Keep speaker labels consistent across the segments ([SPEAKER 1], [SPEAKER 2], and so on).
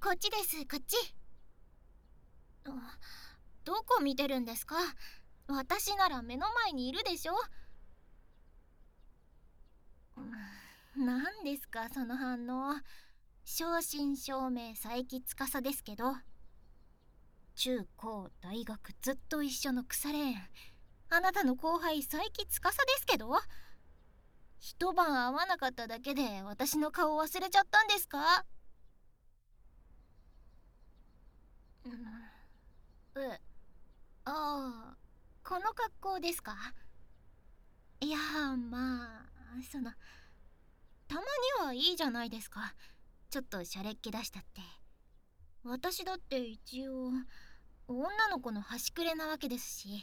[SPEAKER 1] こっちです、こっち。あ、どこ見てるんですか？私なら目の前にいるでしょ。何ですかその反応。正真正銘佐伯司ですけど。中高大学ずっと一緒の腐れ縁。あなたの後輩佐伯司ですけど。一晩会わなかっただけで私の顔忘れちゃったんですか？うん、ああ、この格好ですか？いやまあたまにはいいじゃないですか。ちょっとシャレっ気出したって。私だって一応女の子の端くれなわけですし。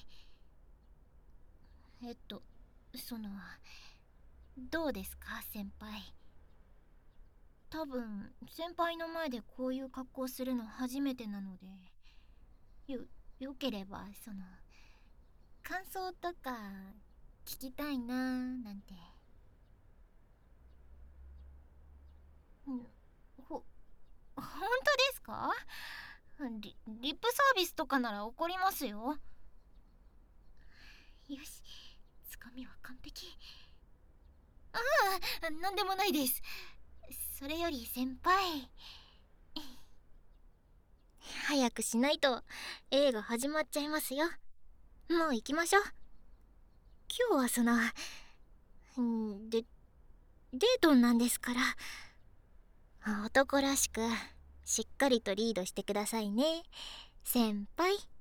[SPEAKER 1] えっとそのどうですか先輩。多分先輩の前でこういう格好するの初めてなので、よければ感想とか聞きたいなーなんて。ん本当ですか？リップサービスとかなら怒りますよ。よし、つかみは完璧。ああ、なんでもないです。それより先輩、早くしないと映画始まっちゃいますよ。もう行きましょう。今日はデートなんですから、男らしくしっかりとリードしてくださいね先輩。